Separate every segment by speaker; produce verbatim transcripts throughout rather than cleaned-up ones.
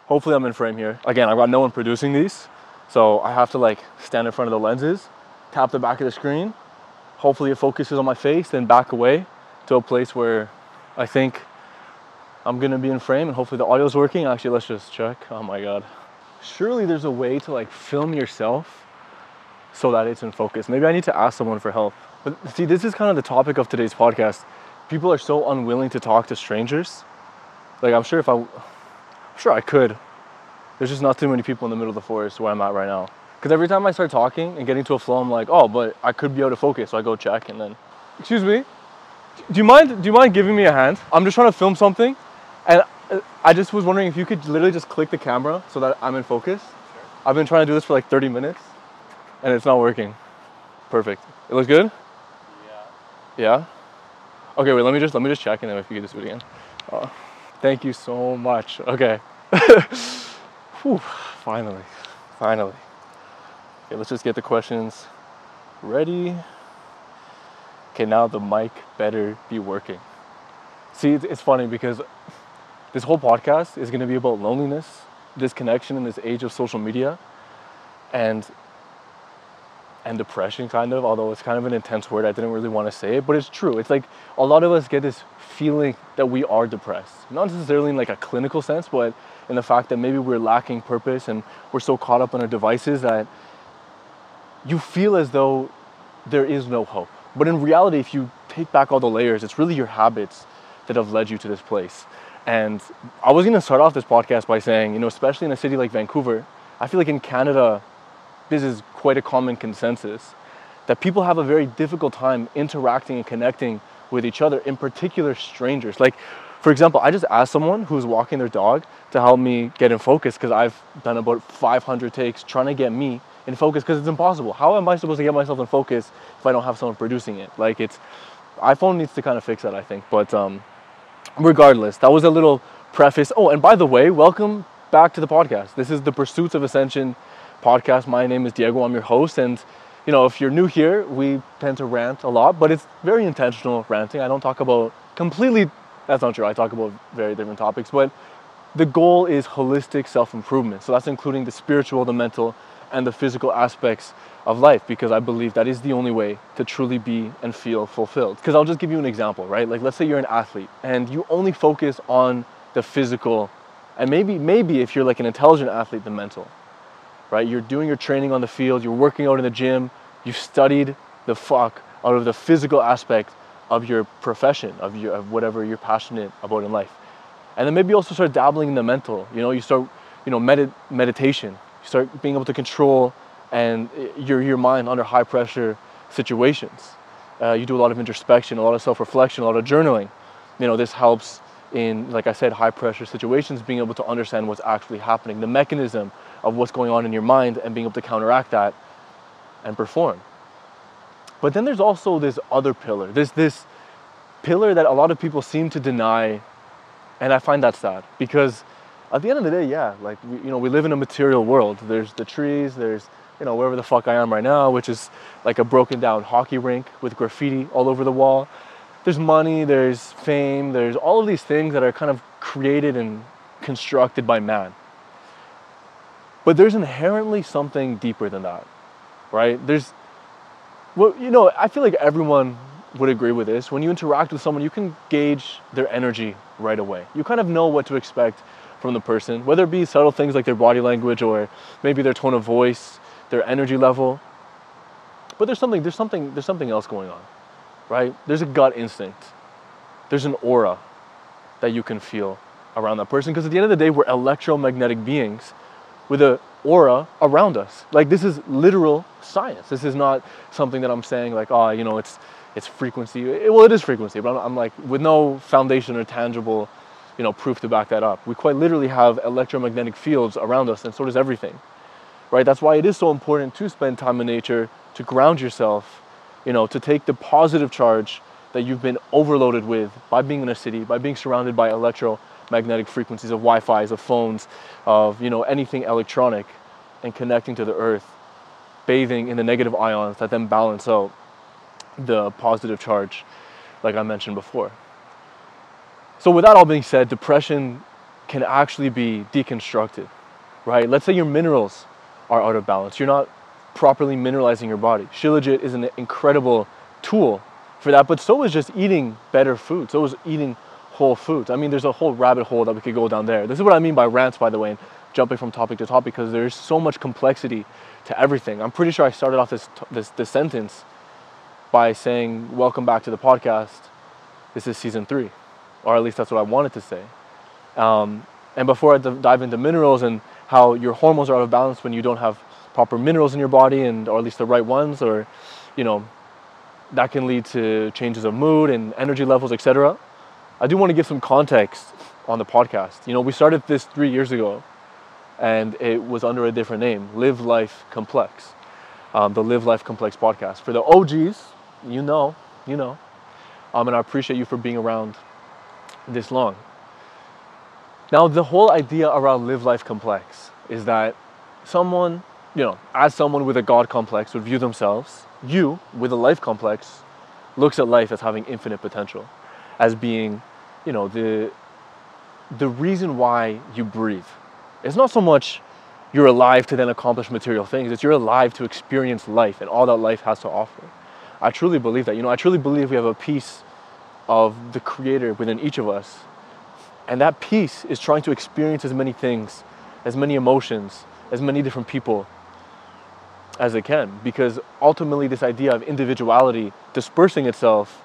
Speaker 1: Hopefully I'm in frame here. Again, I've got no one producing these, so I have to like stand in front of the lenses, tap the back of the screen. Hopefully it focuses on my face, then back away to a place where I think I'm gonna be in frame, and hopefully the audio's working. Actually, let's just check. Oh my God. Surely there's a way to like film yourself so that it's in focus. Maybe I need to ask someone for help. But see, this is kind of the topic of today's podcast. People are so unwilling to talk to strangers. Like I'm sure if I, I'm sure I could. There's just not too many people in the middle of the forest where I'm at right now. Because every time I start talking and getting to a flow, I'm like, oh, but I could be out of focus. So I go check and then, excuse me, do you mind, do you mind giving me a hand? I'm just trying to film something. And I just was wondering if you could literally just click the camera so that I'm in focus. Sure. I've been trying to do this for like thirty minutes and it's not working. Perfect. It looks good? Yeah. Yeah? Okay, wait, let me just, let me just check and then if you could just do it again. Uh, thank you so much. Okay. Whew, finally, finally. Okay, let's just get the questions ready. Okay, now the mic better be working. See, it's funny because this whole podcast is going to be about loneliness, disconnection in this age of social media, and and depression, kind of, although it's kind of an intense word. I didn't really want to say it, but it's true. It's like a lot of us get this feeling that we are depressed. Not necessarily in like a clinical sense, but in the fact that maybe we're lacking purpose and we're so caught up on our devices that you feel as though there is no hope. But in reality, if you take back all the layers, it's really your habits that have led you to this place. And I was going to start off this podcast by saying, you know, especially in a city like Vancouver, I feel like in Canada, this is quite a common consensus, that people have a very difficult time interacting and connecting with each other, in particular strangers. Like, for example, I just asked someone who's walking their dog to help me get in focus because I've done about five hundred takes trying to get me in focus because it's impossible. How am I supposed to get myself in focus if I don't have someone producing it? Like, it's, iPhone needs to kind of fix that, I think. But um, regardless, that was a little preface. Oh, and by the way, welcome back to the podcast. This is the Pursuits of Ascension podcast. My name is Diego. I'm your host. And, you know, if you're new here, we tend to rant a lot, but it's very intentional ranting. I don't talk about completely, that's not true. I talk about very different topics, but the goal is holistic self-improvement. So that's including the spiritual, the mental, and the physical aspects of life, because I believe that is the only way to truly be and feel fulfilled. Because I'll just give you an example, right? Like, let's say you're an athlete and you only focus on the physical, and maybe, maybe if you're like an intelligent athlete, the mental, right? You're doing your training on the field, you're working out in the gym, you've studied the fuck out of the physical aspect of your profession, of your, of whatever you're passionate about in life. And then maybe you also start dabbling in the mental, you know, you start, you know, medit- meditation, you start being able to control and your your mind under high pressure situations. Uh, you do a lot of introspection, a lot of self-reflection, a lot of journaling. You know, this helps in, like I said, high pressure situations, being able to understand what's actually happening, the mechanism of what's going on in your mind, and being able to counteract that and perform. But then there's also this other pillar, this this pillar that a lot of people seem to deny, and I find that sad because at the end of the day, yeah, like we, you know, we live in a material world. There's the trees, there's, you know, wherever the fuck I am right now, which is like a broken down hockey rink with graffiti all over the wall. There's money, there's fame, there's all of these things that are kind of created and constructed by man. But there's inherently something deeper than that, right? There's, well, you know, I feel like everyone would agree with this. When you interact with someone, you can gauge their energy right away. You kind of know what to expect from the person, whether it be subtle things like their body language or maybe their tone of voice, their energy level. But there's something, there's something, there's something else going on, right? There's a gut instinct. There's an aura that you can feel around that person, because at the end of the day, we're electromagnetic beings with an aura around us. Like, this is literal science. This is not something that I'm saying like, oh, you know, it's it's frequency. It, well, it is frequency, but I'm, I'm like, with no foundation or tangible, you know, proof to back that up. We quite literally have electromagnetic fields around us, and so does everything, right? That's why it is so important to spend time in nature, to ground yourself, you know, to take the positive charge that you've been overloaded with by being in a city, by being surrounded by electromagnetic frequencies of Wi-Fi's, of phones, of, you know, anything electronic, and connecting to the earth, bathing in the negative ions that then balance out the positive charge, like I mentioned before. So with that all being said, depression can actually be deconstructed, right? Let's say your minerals are out of balance. You're not properly mineralizing your body. Shilajit is an incredible tool for that, but so is just eating better food. So is eating whole foods. I mean, there's a whole rabbit hole that we could go down there. This is what I mean by rants, by the way, and jumping from topic to topic, because there's so much complexity to everything. I'm pretty sure I started off this this, this sentence by saying, welcome back to the podcast. This is season three, or at least that's what I wanted to say. Um, and before I d- dive into minerals and how your hormones are out of balance when you don't have proper minerals in your body, and or at least the right ones, or, you know, that can lead to changes of mood and energy levels, et cetera. I do want to give some context on the podcast. You know, we started this three years ago, and it was under a different name, Live Life Complex, um, the Live Life Complex podcast. For the O Gs, you know, you know, um, and I appreciate you for being around this long. Now, the whole idea around Live Life Complex is that someone, you know, as someone with a God complex would view themselves, you with a life complex looks at life as having infinite potential, as being, you know, the the reason why you breathe. It's not so much you're alive to then accomplish material things, it's you're alive to experience life and all that life has to offer. I truly believe that. You know, I truly believe we have a piece of the Creator within each of us, and that piece is trying to experience as many things, as many emotions, as many different people as it can, because ultimately this idea of individuality dispersing itself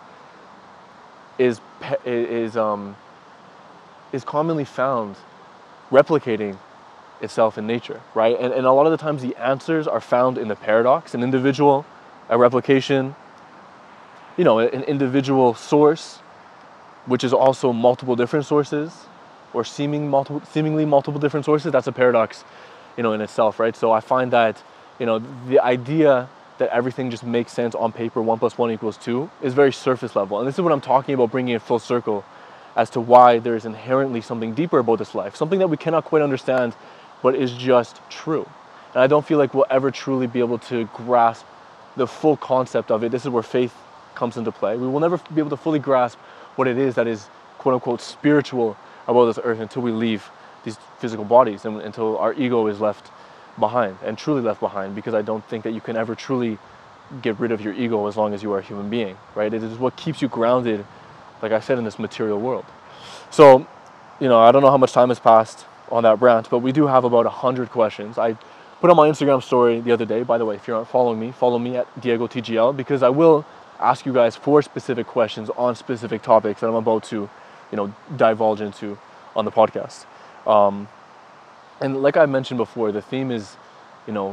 Speaker 1: is is um is commonly found replicating itself in nature, right? And and a lot of the times the answers are found in the paradox, an individual, a replication, you know, an individual source, which is also multiple different sources, or seeming multiple, seemingly multiple different sources. That's a paradox, you know, in itself, right? So I find that, you know, the idea that everything just makes sense on paper, one plus one equals two, is very surface level. And this is what I'm talking about, bringing it full circle as to why there's inherently something deeper about this life, something that we cannot quite understand, but is just true. And I don't feel like we'll ever truly be able to grasp the full concept of it. This is where faith comes into play. We will never be able to fully grasp what it is that is quote unquote spiritual about this earth until we leave these physical bodies, and until our ego is left behind, and truly left behind, because I don't think that you can ever truly get rid of your ego as long as you are a human being, right? It is what keeps you grounded, like I said, in this material world. So, you know, I don't know how much time has passed on that rant, but we do have about a hundred questions. I put on my Instagram story the other day, by the way, if you're not following me, follow me at Diego T G L, because I will ask you guys for specific questions on specific topics that I'm about to, you know, divulge into on the podcast. Um, and like I mentioned before, the theme is, you know,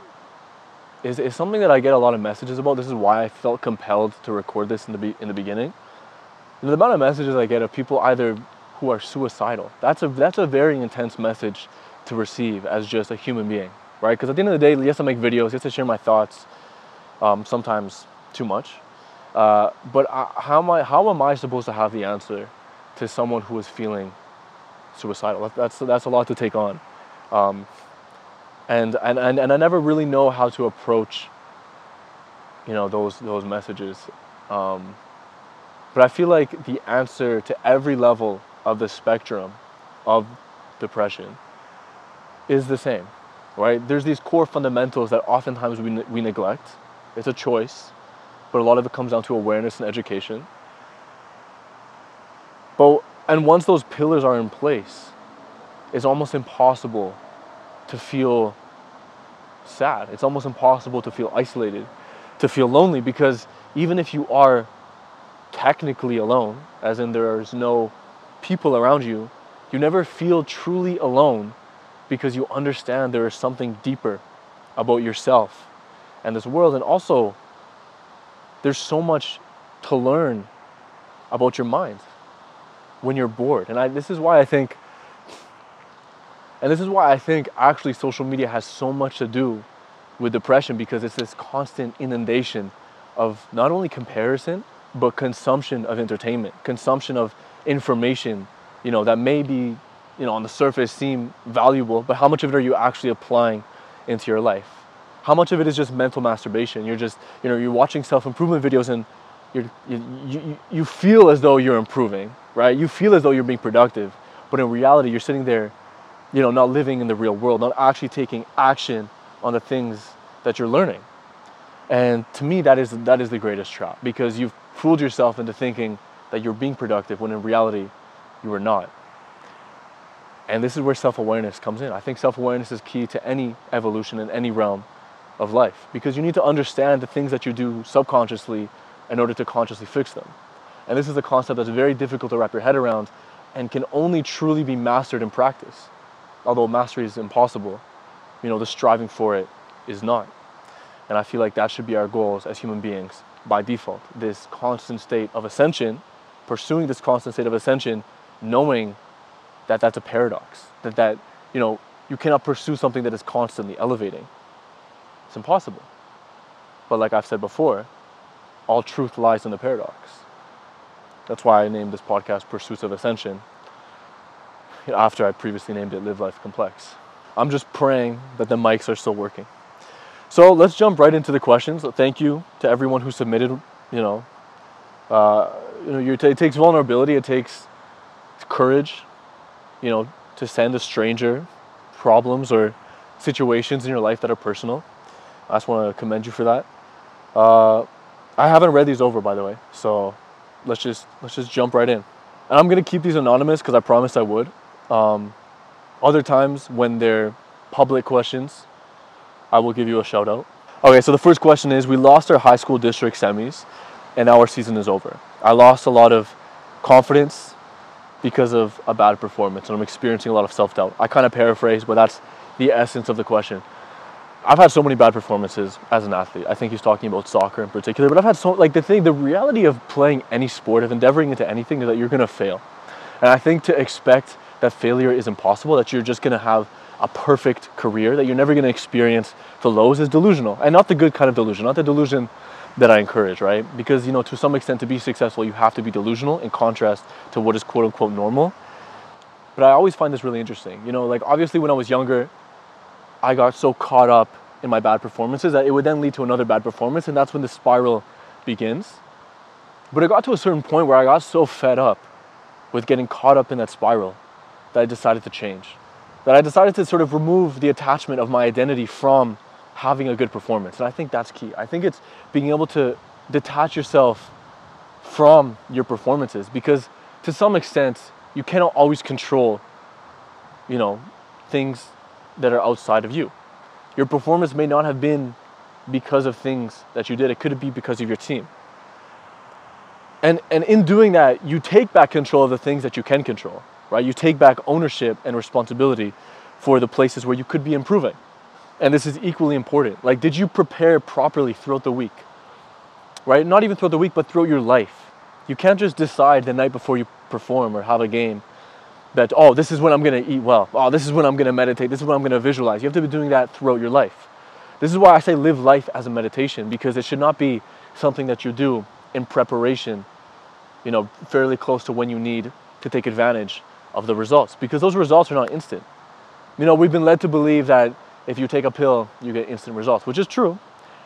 Speaker 1: is, is something that I get a lot of messages about. This is why I felt compelled to record this in the be- in the beginning. And the amount of messages I get of people either who are suicidal. That's a that's a very intense message to receive as just a human being, right? Because at the end of the day, yes, I make videos, yes, I share my thoughts, um, sometimes too much. Uh, but I, how am I how am I supposed to have the answer to someone who is feeling suicidal? That, that's that's a lot to take on, um, and, and and and I never really know how to approach, you know, those those messages. Um, but I feel like the answer to every level of the spectrum of depression is the same, right? There's these core fundamentals that oftentimes we we neglect. It's a choice. But a lot of it comes down to awareness and education. But and once those pillars are in place, it's almost impossible to feel sad. It's almost impossible to feel isolated, to feel lonely, because even if you are technically alone, as in there's no people around you, you never feel truly alone, because you understand there is something deeper about yourself and this world. And also, there's so much to learn about your mind when you're bored. And I, this is why I think, and this is why I think actually social media has so much to do with depression, because it's this constant inundation of not only comparison, but consumption of entertainment, consumption of information, you know, that may be, you know, on the surface seem valuable, but how much of it are you actually applying into your life? How much of it is just mental masturbation? You're just, you know, you're watching self-improvement videos and you're, you, you, you feel as though you're improving, right? You feel as though you're being productive, But in reality, you're sitting there, you know, not living in the real world, not actually taking action on the things that you're learning. And to me, that is that is the greatest trap, because you've fooled yourself into thinking that you're being productive when in reality, you are not. And this is where self-awareness comes in. I think self-awareness is key to any evolution in any realm of life, because you need to understand the things that you do subconsciously in order to consciously fix them. And this is a concept that's very difficult to wrap your head around and can only truly be mastered in practice. Although mastery is impossible, you know, the striving for it is not. And I feel like that should be our goals as human beings by default. This constant state of ascension, pursuing this constant state of ascension, knowing that that's a paradox, that, that, you know, you cannot pursue something that is constantly elevating. It's impossible. But like I've said before, all truth lies in the paradox. That's why I named this podcast Pursuits of Ascension, after I previously named it Live Life Complex. I'm just praying that the mics are still working. So let's jump right into the questions. Thank you to everyone who submitted. You know, uh, you know, it takes vulnerability, it takes courage, you know, to send a stranger problems or situations in your life that are personal. I just want to commend you for that. Uh, I haven't read these over, by the way, so let's just let's just jump right in. And I'm gonna keep these anonymous because I promised I would. Um, other times when they're public questions, I will give you a shout out. Okay, so the first question is, we lost our high school district semis and now our season is over. I lost a lot of confidence because of a bad performance and I'm experiencing a lot of self-doubt. I kind of paraphrase, but that's the essence of the question. I've had so many bad performances as an athlete. I think he's talking about soccer in particular, but I've had so, like the thing, the reality of playing any sport, of endeavoring into anything, is that you're gonna fail. And I think to expect that failure is impossible, that you're just gonna have a perfect career, that you're never gonna experience the lows, is delusional. And not the good kind of delusion, not the delusion that I encourage, right? Because, you know, to some extent, to be successful, you have to be delusional in contrast to what is quote unquote normal. But I always find this really interesting. You know, like obviously when I was younger, I got so caught up in my bad performances that it would then lead to another bad performance, and that's when the spiral begins. But it got to a certain point where I got so fed up with getting caught up in that spiral that I decided to change. That I decided to sort of remove the attachment of my identity from having a good performance. And I think that's key. I think it's being able to detach yourself from your performances, because to some extent, you cannot always control, you know, things that are outside of you. Your performance may not have been because of things that you did. It could be because of your team. And and in doing that, you take back control of the things that you can control, right? You take back ownership and responsibility for the places where you could be improving. And this is equally important. Like, did you prepare properly throughout the week, right? Not even throughout the week, but throughout your life. You can't just decide the night before you perform or have a game that, oh, this is when I'm going to eat well. Oh, this is when I'm going to meditate. This is when I'm going to visualize. You have to be doing that throughout your life. This is why I say live life as a meditation, because it should not be something that you do in preparation, you know, fairly close to when you need to take advantage of the results, because those results are not instant. You know, we've been led to believe that if you take a pill, you get instant results, which is true.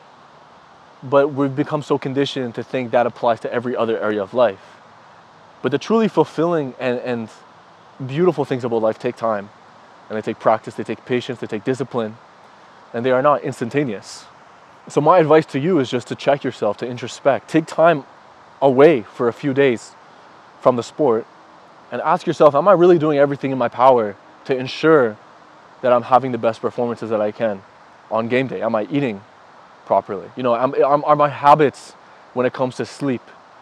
Speaker 1: But we've become so conditioned to think that applies to every other area of life. But the truly fulfilling and, and beautiful things about life take time, and they take practice, they take patience, they take discipline, and they are not instantaneous. So my advice to you is just to check yourself, to introspect. Take time away for a few days from the sport and ask yourself, am I really doing everything in my power to ensure that I'm having the best performances that I can on game day? Am I eating properly? You know, am, am, are my habits when it comes to sleep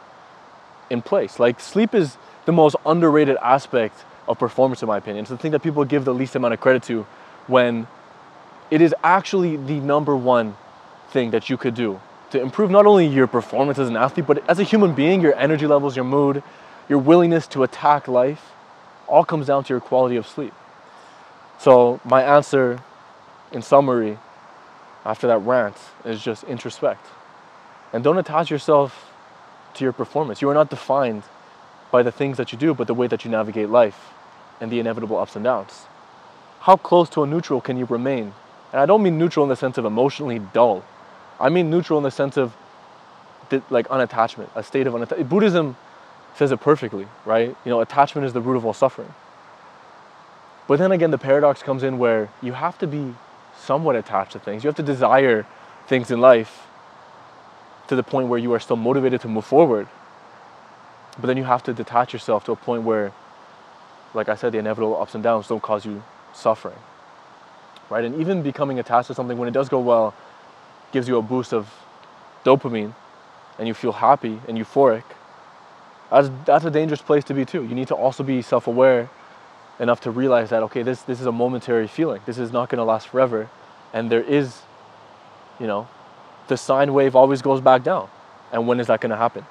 Speaker 1: in place? Like, sleep is the most underrated aspect of performance, in my opinion. It's the thing that people give the least amount of credit to, when it is actually the number one thing that you could do to improve not only your performance as an athlete, but as a human being. Your energy levels, your mood, your willingness to attack life, all comes down to your quality of sleep. So my answer, in summary, after that rant, is just introspect. And don't attach yourself to your performance. You are not defined by the things that you do, but the way that you navigate life and the inevitable ups and downs. How close to a neutral can you remain? And I don't mean neutral in the sense of emotionally dull. I mean neutral in the sense of like unattachment, a state of unattachment. Buddhism says it perfectly, right? You know, attachment is the root of all suffering. But then again, the paradox comes in where you have to be somewhat attached to things. You have to desire things in life to the point where you are still motivated to move forward. But then you have to detach yourself to a point where, like I said, the inevitable ups and downs don't cause you suffering, right? And even becoming attached to something when it does go well gives you a boost of dopamine and you feel happy and euphoric. That's, that's a dangerous place to be too. You need to also be self-aware enough to realize that, okay, this, this is a momentary feeling. This is not going to last forever. And there is, you know, the sine wave always goes back down. And when is that going to happen?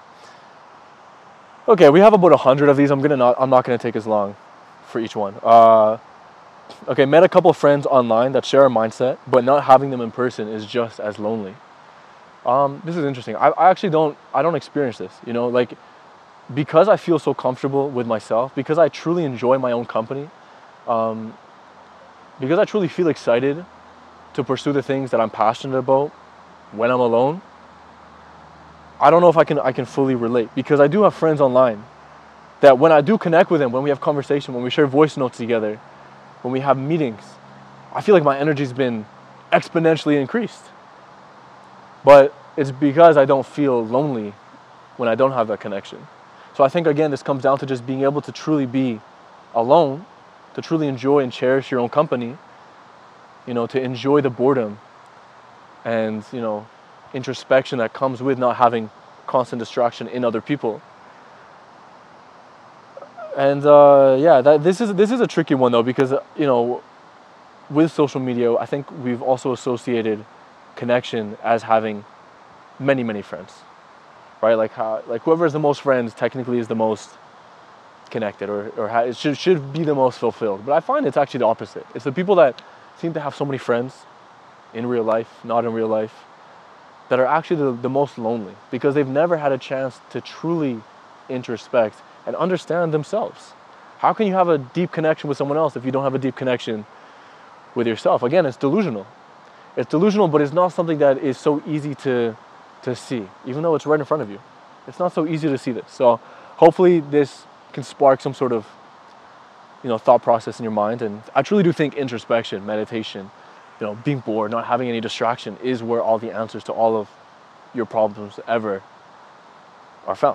Speaker 1: Okay, we have about a hundred of these. I'm gonna not. I'm not gonna take as long for each one. Uh, okay, met a couple of friends online that share a mindset, but not having them in person is just as lonely. Um, this is interesting. I, I actually don't. I don't experience this. You know, like because I feel so comfortable with myself, because I truly enjoy my own company, um, because I truly feel excited to pursue the things that I'm passionate about when I'm alone. I don't know if I can I can fully relate, because I do have friends online that when I do connect with them, when we have conversation, when we share voice notes together, when we have meetings, I feel like my energy's been exponentially increased. But it's because I don't feel lonely when I don't have that connection. So I think, again, this comes down to just being able to truly be alone, to truly enjoy and cherish your own company, you know, to enjoy the boredom and, you know, introspection that comes with not having constant distraction in other people. And uh, yeah, that this is this is a tricky one though, because you know, with social media, I think we've also associated connection as having many many friends, right? Like how like whoever has the most friends technically is the most connected, or or ha- it should should be the most fulfilled. But I find it's actually the opposite. It's the people that seem to have so many friends in real life, not in real life, that are actually the, the most lonely, because they've never had a chance to truly introspect and understand themselves. How can you have a deep connection with someone else if you don't have a deep connection with yourself? Again, it's delusional. It's delusional, but it's not something that is so easy to to see, even though it's right in front of you. It's not so easy to see this. So hopefully this can spark some sort of, you know, thought process in your mind. And I truly do think introspection, meditation, you know, being bored, not having any distraction is where all the answers to all of your problems ever are found.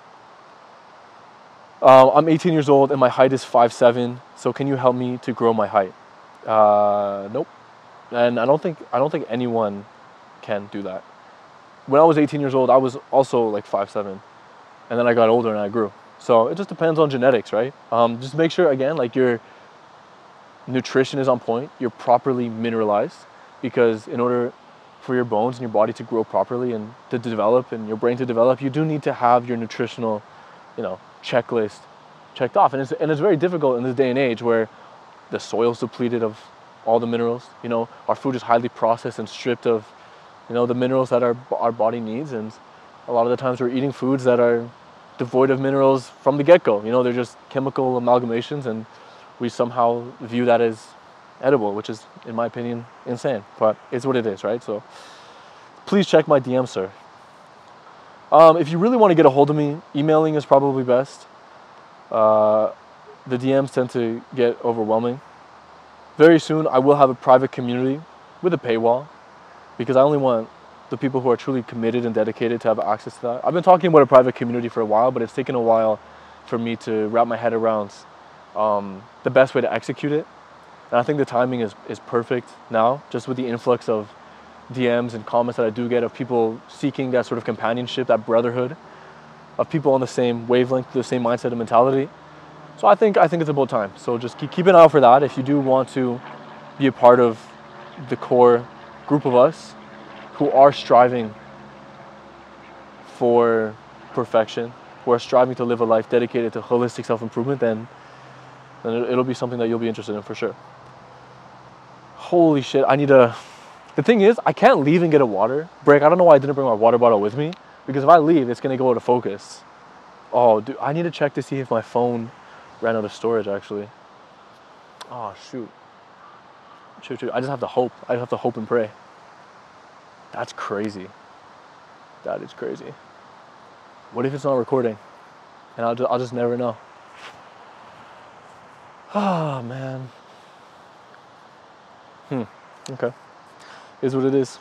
Speaker 1: Uh, I'm eighteen years old and my height is five seven. So can you help me to grow my height? Uh, nope. And I don't think I don't think anyone can do that. When I was eighteen years old, I was also like five seven, and then I got older and I grew. So it just depends on genetics, right? Um, just make sure, again, like your nutrition is on point, you're properly mineralized, because in order for your bones and your body to grow properly and to develop and your brain to develop, you do need to have your nutritional, you know, checklist checked off. And it's, and it's very difficult in this day and age where the soil's depleted of all the minerals. You know, our food is highly processed and stripped of, you know, the minerals that our, our body needs. And a lot of the times we're eating foods that are devoid of minerals from the get-go. You know, they're just chemical amalgamations, and we somehow view that as edible, which is, in my opinion, insane. But it's what it is, right? So please check my D M, sir. Um, if you really want to get a hold of me, emailing is probably best. Uh, the D Ms tend to get overwhelming. Very soon, I will have a private community with a paywall, because I only want the people who are truly committed and dedicated to have access to that. I've been talking about a private community for a while, but it's taken a while for me to wrap my head around um, the best way to execute it. And I think the timing is, is perfect now, just with the influx of D Ms and comments that I do get of people seeking that sort of companionship, that brotherhood, of people on the same wavelength, the same mindset and mentality. So I think I think it's about time. So just keep, keep an eye out for that if you do want to be a part of the core group of us who are striving for perfection, who are striving to live a life dedicated to holistic self-improvement, then, then it'll be something that you'll be interested in for sure. Holy shit, I need a... The thing is, I can't leave and get a water break. I don't know why I didn't bring my water bottle with me, because if I leave, it's gonna go out of focus. Oh, dude, I need to check to see if my phone ran out of storage, actually. Oh, shoot. Shoot, shoot. I just have to hope. I just have to hope and pray. That's crazy. That is crazy. What if it's not recording? And I'll just, I'll just never know. Ah, man. Hmm. Okay. Is what it is.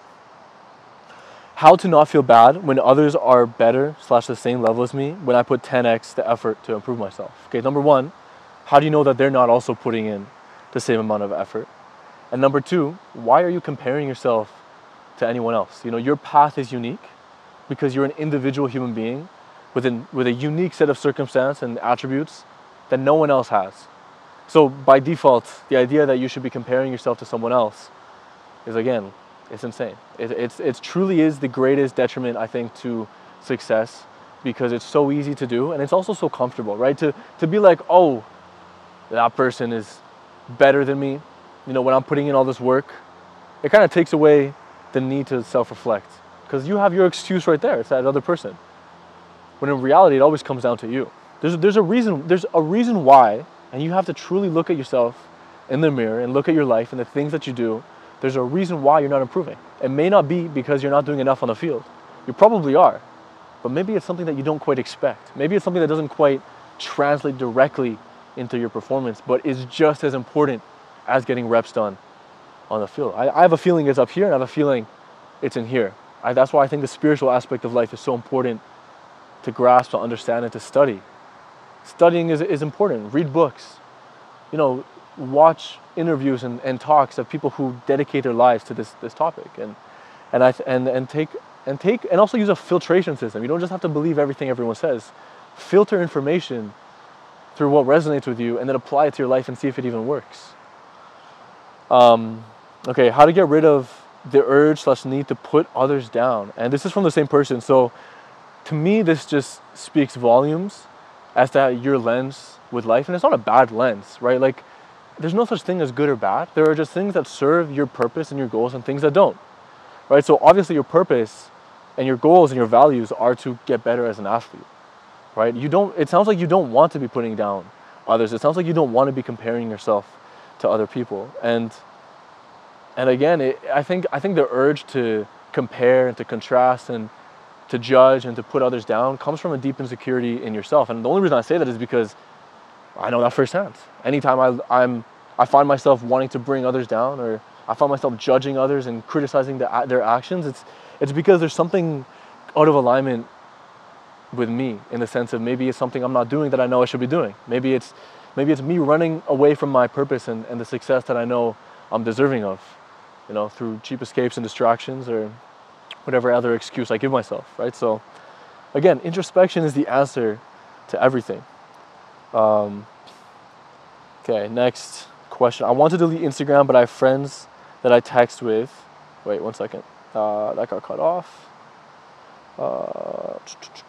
Speaker 1: How to not feel bad when others are better slash the same level as me when I put ten x the effort to improve myself. Okay, number one, how do you know that they're not also putting in the same amount of effort? And number two, why are you comparing yourself to anyone else? You know, your path is unique because you're an individual human being with, an, with a unique set of circumstance and attributes that no one else has. So by default, the idea that you should be comparing yourself to someone else is, again, it's insane. It it's, it's truly is the greatest detriment, I think, to success because it's so easy to do and it's also so comfortable, right? To, to be like, oh, that person is better than me. You know, when I'm putting in all this work, it kind of takes away the need to self-reflect because you have your excuse right there. It's that other person. When in reality, it always comes down to you. There's, there's a reason, there's a reason why, and you have to truly look at yourself in the mirror and look at your life and the things that you do. There's a reason why you're not improving. It may not be because you're not doing enough on the field. You probably are, but maybe it's something that you don't quite expect. Maybe it's something that doesn't quite translate directly into your performance, but is just as important as getting reps done on the field. I, I have a feeling it's up here, and I have a feeling it's in here. I, that's why I think the spiritual aspect of life is so important to grasp, to understand, and to study. Studying is, is important. Read books. You know, watch interviews and, and talks of people who dedicate their lives to this this topic, and and I and and take and take and also use a filtration system. You don't just have to believe everything everyone says. Filter information through what resonates with you, and then apply it to your life and see if it even works. Um, okay, how to get rid of the urge slash need to put others down, and this is from the same person. So, to me, this just speaks volumes as to your lens with life, and it's not a bad lens, right? Like, there's no such thing as good or bad. There are just things that serve your purpose and your goals and things that don't, right? So obviously your purpose and your goals and your values are to get better as an athlete, right? You don't, it sounds like you don't want to be putting down others. It sounds like you don't want to be comparing yourself to other people. And, and again, it, I think, I think the urge to compare and to contrast and to judge and to put others down comes from a deep insecurity in yourself. And the only reason I say that is because I know that firsthand. Anytime I, I'm, I find myself wanting to bring others down, or I find myself judging others and criticizing the, their actions, it's, it's because there's something out of alignment with me, in the sense of maybe it's something I'm not doing that I know I should be doing. Maybe it's, maybe it's me running away from my purpose and, and the success that I know I'm deserving of, you know, through cheap escapes and distractions or whatever other excuse I give myself, right? So again, introspection is the answer to everything. Um, okay, next question. I want to delete Instagram, but I have friends that I text with. Wait, one second. Uh, that got cut off. Uh,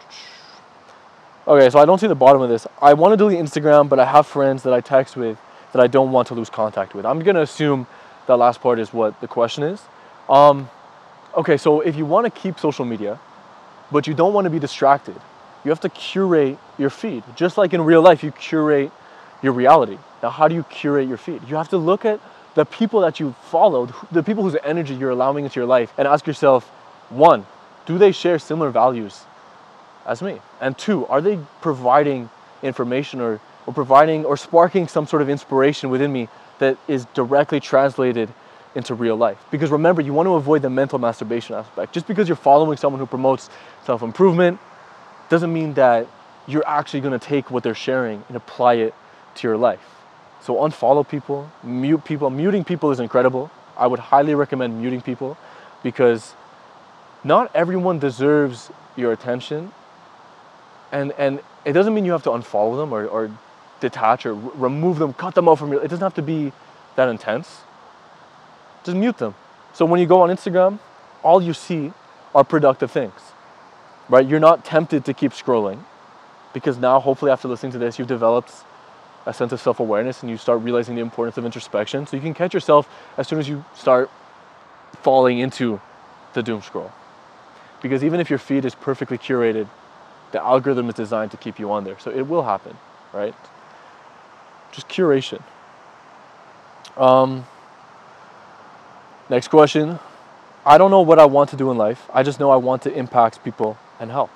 Speaker 1: okay, so I don't see the bottom of this. I want to delete Instagram, but I have friends that I text with that I don't want to lose contact with. I'm going to assume that last part is what the question is. Um, okay, so if you want to keep social media, but you don't want to be distracted, you have to curate your feed. Just like in real life, you curate your reality. Now, how do you curate your feed? You have to look at the people that you followed, the people whose energy you're allowing into your life, and ask yourself, one, do they share similar values as me? And two, are they providing information or, or providing or sparking some sort of inspiration within me that is directly translated into real life? Because remember, you want to avoid the mental masturbation aspect. Just because you're following someone who promotes self-improvement doesn't mean that you're actually going to take what they're sharing and apply it to your life. So unfollow people, mute people. Muting people is incredible. I would highly recommend muting people because not everyone deserves your attention. And and it doesn't mean you have to unfollow them or, or detach or r- remove them, cut them off from your, it doesn't have to be that intense. Just mute them. So when you go on Instagram, all you see are productive things, right? You're not tempted to keep scrolling because now hopefully after listening to this, you've developed a sense of self-awareness and you start realizing the importance of introspection. So you can catch yourself as soon as you start falling into the doom scroll. Because even if your feed is perfectly curated, the algorithm is designed to keep you on there. So it will happen, right? Just curation. Um, next question. I don't know what I want to do in life. I just know I want to impact people and help.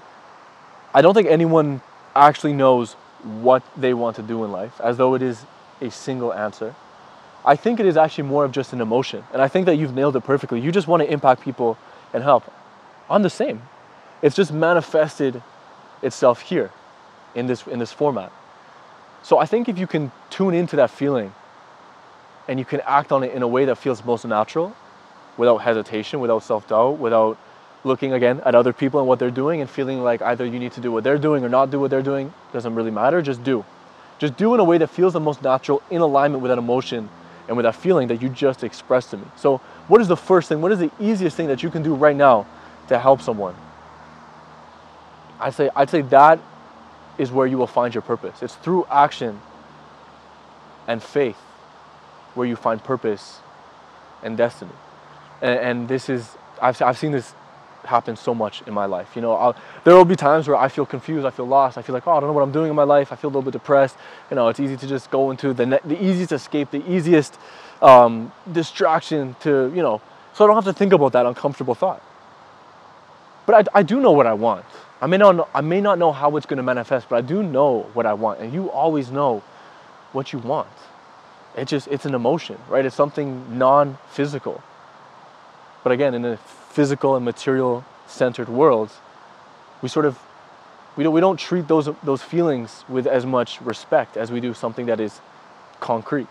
Speaker 1: I don't think anyone actually knows what they want to do in life, as though it is a single answer. I think it is actually more of just an emotion. And I think that you've nailed it perfectly. You just want to impact people and help. I'm the same. It's just manifested itself here in this in this format. So I think if you can tune into that feeling and you can act on it in a way that feels most natural, without hesitation, without self-doubt, without looking again at other people and what they're doing and feeling like either you need to do what they're doing or not do what they're doing, doesn't really matter, just do. Just do in a way that feels the most natural, in alignment with that emotion and with that feeling that you just expressed to me. So what is the first thing, what is the easiest thing that you can do right now to help someone? I'd say, I'd say that is where you will find your purpose. It's through action and faith where you find purpose and destiny. And, and this is, I've, I've seen this happen so much in my life. You know, I'll, there will be times where I feel confused, I feel lost, I feel like, oh, I don't know what I'm doing in my life, I feel a little bit depressed. You know, it's easy to just go into the, the easiest escape, the easiest um, distraction to, you know, so I don't have to think about that uncomfortable thought. But I, I do know what I want. I may not know, I may not know how it's going to manifest, but I do know what I want. And you always know what you want. It's just, it's an emotion, right? It's something non-physical. But again, in a physical and material centered world, we sort of, we don't, we don't treat those, those feelings with as much respect as we do something that is concrete.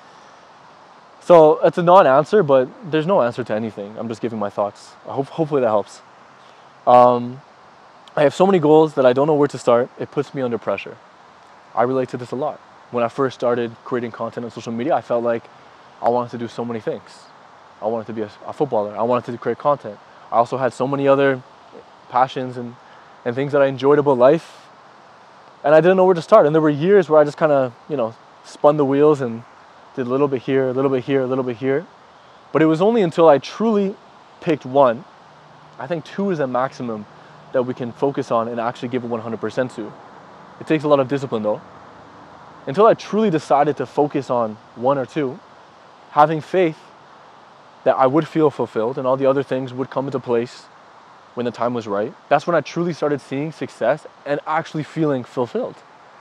Speaker 1: So it's a non-answer, but there's no answer to anything. I'm just giving my thoughts. I hope, hopefully that helps. Um, I have so many goals that I don't know where to start. It puts me under pressure. I relate to this a lot. When I first started creating content on social media, I felt like I wanted to do so many things. I wanted to be a, a footballer. I wanted to create content. I also had so many other passions and, and things that I enjoyed about life. And I didn't know where to start. And there were years where I just kind of, you know, spun the wheels and did a little bit here, a little bit here, a little bit here. But it was only until I truly picked one, I think two is a maximum that we can focus on and actually give it one hundred percent to. It takes a lot of discipline though. Until I truly decided to focus on one or two, having faith that I would feel fulfilled and all the other things would come into place when the time was right. That's when I truly started seeing success and actually feeling fulfilled.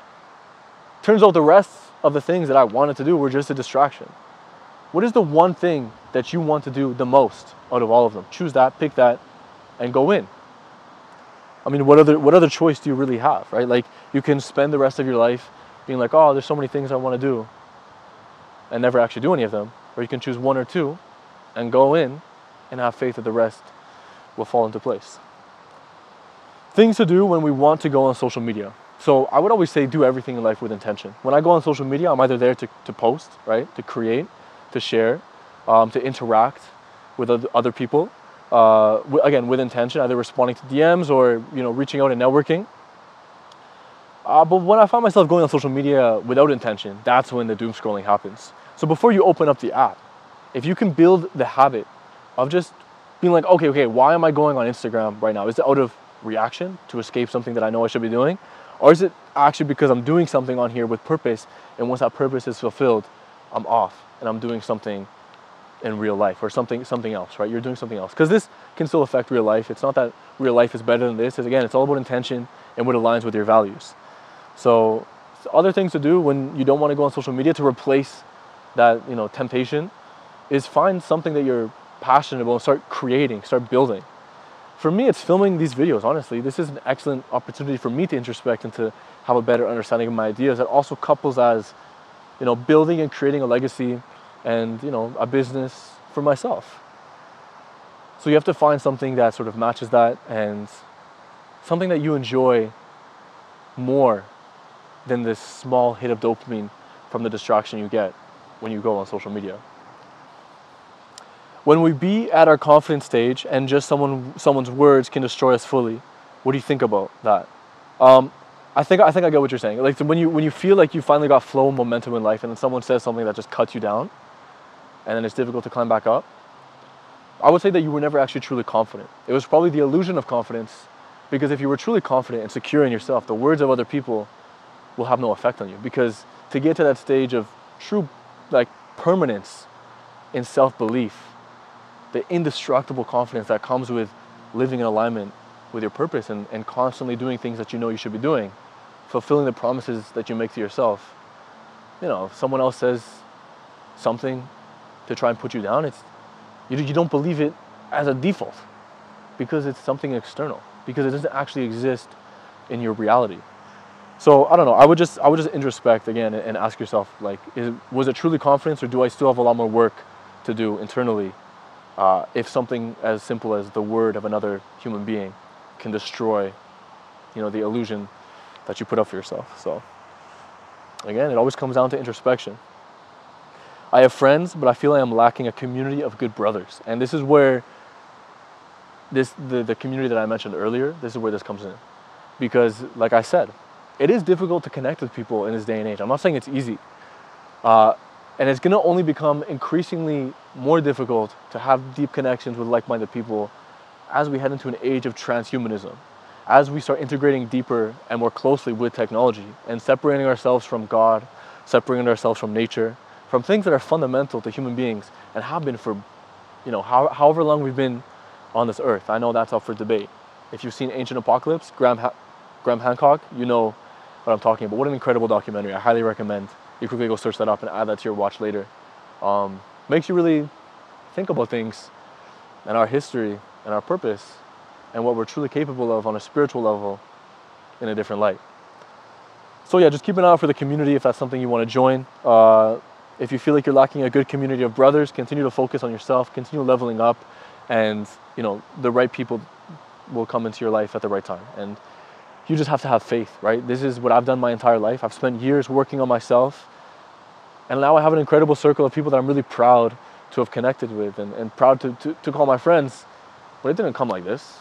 Speaker 1: Turns out the rest of the things that I wanted to do were just a distraction. What is the one thing that you want to do the most out of all of them? Choose that, pick that, and go in. I mean, what other what other choice do you really have, right? Like, you can spend the rest of your life being like, oh, there's so many things I want to do, and never actually do any of them. Or you can choose one or two and go in and have faith that the rest will fall into place. Things to do when we want to go on social media. So I would always say do everything in life with intention. When I go on social media, I'm either there to, to post, right? To create, to share, um, to interact with other people. Uh, again, with intention, either responding to D Ms or, you know, reaching out and networking. Uh, but when I find myself going on social media without intention, that's when the doom scrolling happens. So before you open up the app, if you can build the habit of just being like, okay, okay, why am I going on Instagram right now? Is it out of reaction to escape something that I know I should be doing? Or is it actually because I'm doing something on here with purpose, and once that purpose is fulfilled, I'm off and I'm doing something in real life or something something else, right? You're doing something else. Because this can still affect real life. It's not that real life is better than this. It's, again, it's all about intention and what aligns with your values. So other things to do when you don't want to go on social media to replace that, you know, temptation is find something that you're passionate about and start creating, start building. For me, it's filming these videos, honestly. This is an excellent opportunity for me to introspect and to have a better understanding of my ideas. That also couples as, you know, building and creating a legacy and, you know, a business for myself. So you have to find something that sort of matches that and something that you enjoy more than this small hit of dopamine from the distraction you get when you go on social media. When we be at our confident stage and just someone someone's words can destroy us fully, what do you think about that? Um, I think I think I get what you're saying. Like, when you when you feel like you finally got flow and momentum in life, and then someone says something that just cuts you down, and then it's difficult to climb back up. I would say that you were never actually truly confident. It was probably the illusion of confidence, because if you were truly confident and secure in yourself, the words of other people will have no effect on you. Because to get to that stage of true, like, permanence in self-belief, the indestructible confidence that comes with living in alignment with your purpose and, and constantly doing things that you know you should be doing, fulfilling the promises that you make to yourself, you know, if someone else says something to try and put you down, it's you, you don't believe it as a default because it's something external, because it doesn't actually exist in your reality. So I don't know. I would just I would just introspect again and ask yourself, like, is, was it truly confidence, or do I still have a lot more work to do internally? Uh, if something as simple as the word of another human being can destroy, you know, the illusion that you put up for yourself. So again, it always comes down to introspection. I have friends, but I feel I am lacking a community of good brothers, and this is where this the the community that I mentioned earlier. This is where this comes in, because like I said, it is difficult to connect with people in this day and age. I'm not saying it's easy. Uh, and it's going to only become increasingly more difficult to have deep connections with like-minded people as we head into an age of transhumanism, as we start integrating deeper and more closely with technology and separating ourselves from God, separating ourselves from nature, from things that are fundamental to human beings and have been for, you know, how, however long we've been on this earth. I know that's up for debate. If you've seen Ancient Apocalypse, Graham, ha- Graham Hancock, you know what I'm talking about. What an incredible documentary. I highly recommend you quickly go search that up and add that to your watch later. Um, makes you really think about things and our history and our purpose and what we're truly capable of on a spiritual level in a different light. So yeah, just keep an eye out for the community if that's something you want to join. Uh, if you feel like you're lacking a good community of brothers, continue to focus on yourself, continue leveling up, and you know the right people will come into your life at the right time. And you just have to have faith, right? This is what I've done my entire life. I've spent years working on myself, and now I have an incredible circle of people that I'm really proud to have connected with and, and proud to, to, to call my friends, but it didn't come like this.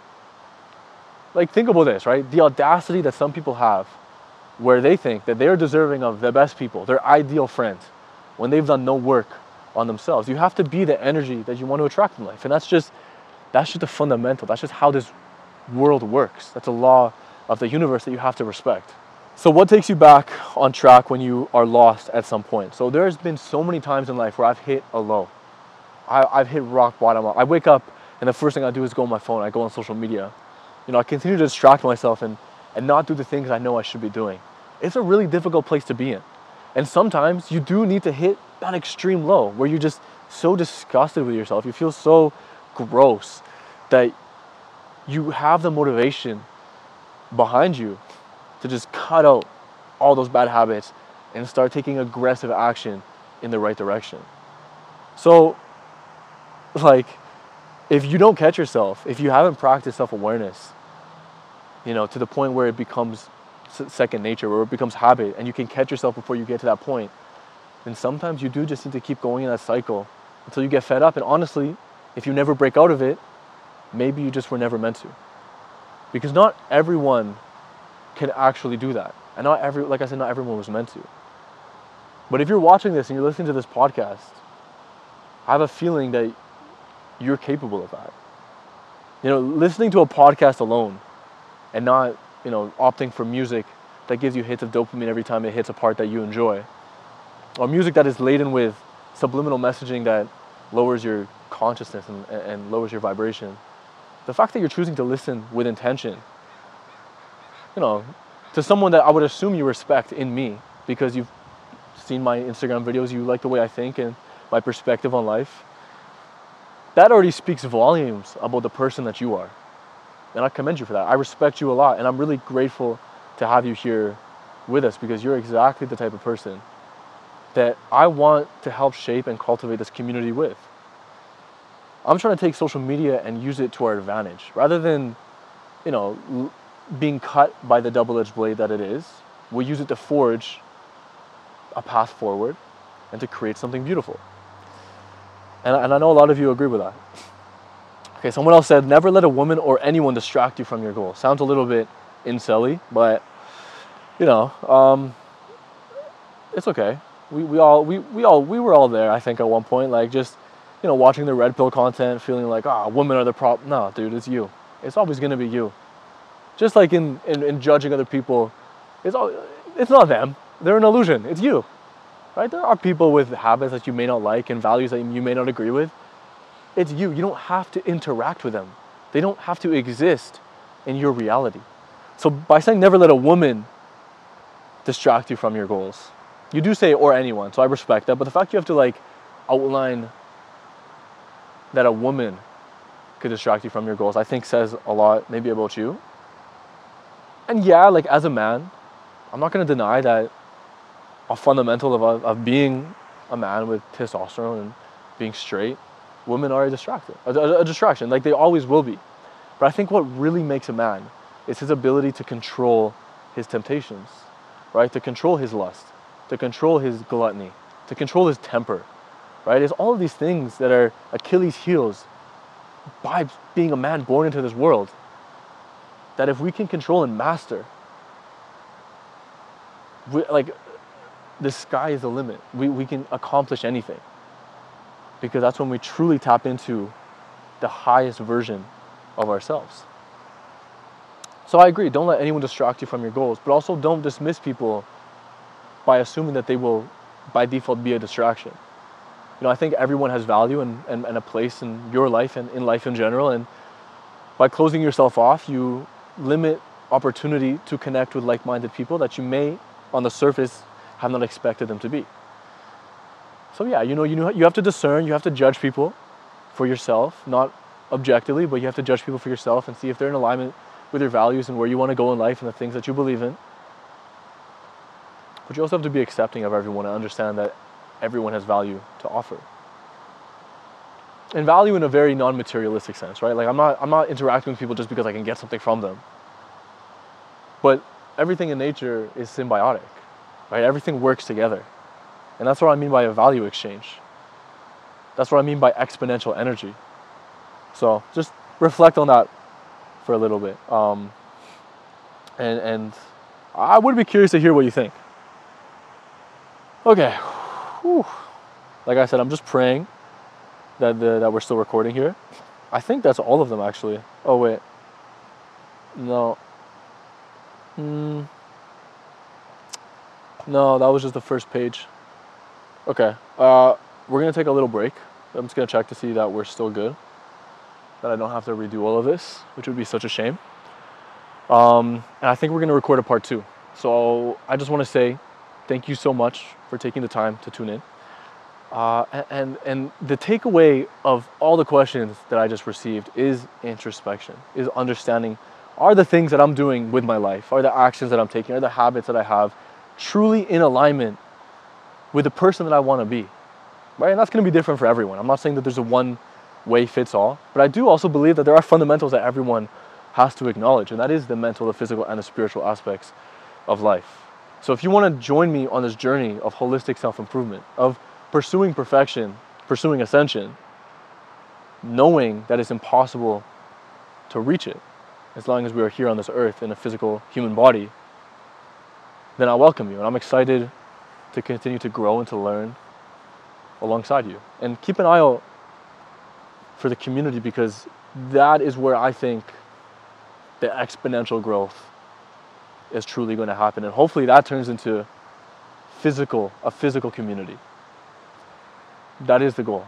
Speaker 1: Like, think about this, right? The audacity that some people have where they think that they're deserving of the best people, their ideal friends, when they've done no work on themselves. You have to be the energy that you want to attract in life, and that's just, that's just a fundamental. That's just how this world works. That's a law of the universe that you have to respect. So what takes you back on track when you are lost at some point? So there's been so many times in life where I've hit a low. I, I've hit rock bottom. I wake up and the first thing I do is go on my phone. I go on social media. You know, I continue to distract myself and, and not do the things I know I should be doing. It's a really difficult place to be in. And sometimes you do need to hit that extreme low where you're just so disgusted with yourself. You feel so gross that you have the motivation behind you to just cut out all those bad habits and start taking aggressive action in the right direction. So, like, if you don't catch yourself, if you haven't practiced self-awareness, you know, to the point where it becomes second nature, where it becomes habit, and you can catch yourself before you get to that point, then sometimes you do just need to keep going in that cycle until you get fed up. And honestly, if you never break out of it, maybe you just were never meant to. Because not everyone can actually do that. And not every, like I said, not everyone was meant to. But if you're watching this and you're listening to this podcast, I have a feeling that you're capable of that. You know, listening to a podcast alone and not, you know, opting for music that gives you hits of dopamine every time it hits a part that you enjoy, or music that is laden with subliminal messaging that lowers your consciousness and, and lowers your vibration. The fact that you're choosing to listen with intention, you know, to someone that I would assume you respect in me because you've seen my Instagram videos, you like the way I think and my perspective on life, that already speaks volumes about the person that you are. And I commend you for that. I respect you a lot, and I'm really grateful to have you here with us because you're exactly the type of person that I want to help shape and cultivate this community with. I'm trying to take social media and use it to our advantage. Rather than, you know, l- being cut by the double-edged blade that it is, we'll use it to forge a path forward and to create something beautiful. And, and I know a lot of you agree with that. Okay, someone else said, never let a woman or anyone distract you from your goal. Sounds a little bit incel-y, but, you know, um, it's okay. We we all we we all we were all there, I think, at one point, like just, you know, watching the red pill content, feeling like, ah, women are the problem. No, dude, it's you. It's always gonna be you. Just like in, in, in judging other people, it's all it's not them. They're an illusion. It's you. Right? There are people with habits that you may not like and values that you may not agree with. It's you. You don't have to interact with them. They don't have to exist in your reality. So by saying never let a woman distract you from your goals, You do say or anyone, so I respect that. But the fact you have to like outline that a woman could distract you from your goals, I think says a lot maybe about you. And yeah, like as a man, I'm not going to deny that a fundamental of, of being a man with testosterone and being straight, women are a distraction, a, a, a distraction, like they always will be. But I think what really makes a man is his ability to control his temptations, right? To control his lust, to control his gluttony, to control his temper, right? It's all of these things that are Achilles' heels by being a man born into this world, that if we can control and master, we, like the sky is the limit. We, we can accomplish anything, because that's when we truly tap into the highest version of ourselves. So I agree, don't let anyone distract you from your goals, but also don't dismiss people by assuming that they will by default be a distraction. You know, I think everyone has value and, and, and a place in your life and in life in general, and by closing yourself off, you limit opportunity to connect with like-minded people that you may, on the surface, have not expected them to be. So yeah, you know, you know, you have to discern, you have to judge people for yourself, not objectively, but you have to judge people for yourself and see if they're in alignment with your values and where you want to go in life and the things that you believe in. But you also have to be accepting of everyone and understand that everyone has value to offer. And value in a very non-materialistic sense, right? Like I'm not I'm not interacting with people just because I can get something from them. But everything in nature is symbiotic, right? Everything works together. And that's what I mean by a value exchange. That's what I mean by exponential energy. So just reflect on that for a little bit. Um, and, and I would be curious to hear what you think. Okay. Whew. Like I said, I'm just praying that the, that we're still recording here. I think that's all of them actually. Oh wait. No. Mm. No, that was just the first page. Okay. Uh, we're going to take a little break. I'm just going to check to see that we're still good, that I don't have to redo all of this, which would be such a shame. Um, and I think we're going to record a part two. So I just want to say thank you so much for taking the time to tune in. Uh, and, and the takeaway of all the questions that I just received is introspection, is understanding, are the things that I'm doing with my life, are the actions that I'm taking, are the habits that I have truly in alignment with the person that I want to be, right? And that's going to be different for everyone. I'm not saying that there's a one way fits all, but I do also believe that there are fundamentals that everyone has to acknowledge, and that is the mental, the physical, and the spiritual aspects of life. So if you want to join me on this journey of holistic self-improvement, of pursuing perfection, pursuing ascension, knowing that it's impossible to reach it as long as we are here on this earth in a physical human body, then I welcome you, and I'm excited to continue to grow and to learn alongside you. And keep an eye out for the community, because that is where I think the exponential growth is truly going to happen. And hopefully that turns into physical, a physical community. That is the goal.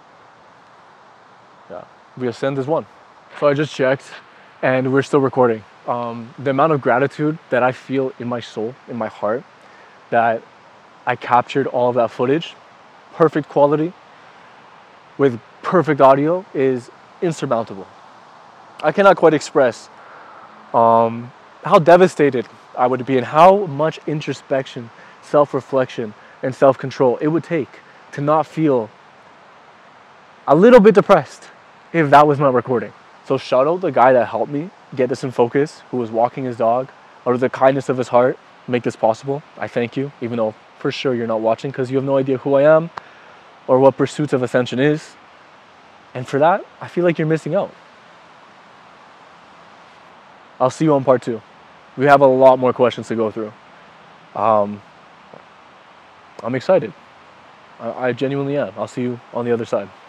Speaker 1: Yeah, we ascend as one. So I just checked and we're still recording. Um, the amount of gratitude that I feel in my soul, in my heart, that I captured all of that footage, perfect quality, with perfect audio, is insurmountable. I cannot quite express um, how devastated I would be and how much introspection, self-reflection, and self-control it would take to not feel a little bit depressed if that was not recording. So shout out the guy that helped me get this in focus, who was walking his dog, out of the kindness of his heart, make this possible. I thank you, even though for sure you're not watching because you have no idea who I am or what Pursuits of Ascension is. And for that, I feel like you're missing out. I'll see you on part two. We have a lot more questions to go through. Um, I'm excited. I, I genuinely am. I'll see you on the other side.